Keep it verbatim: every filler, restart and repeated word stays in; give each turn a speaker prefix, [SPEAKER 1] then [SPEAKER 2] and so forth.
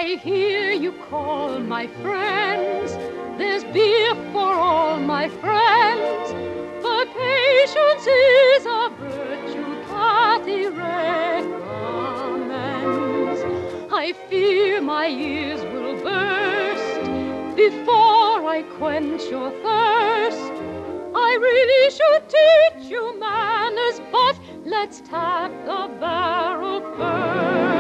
[SPEAKER 1] I hear you call my friends. There's beer for all my friends. But patience is a virtue Cathy recommends. I fear my ears will burst before I quench your thirst. I really should teach you manners, but let's tap the barrel first.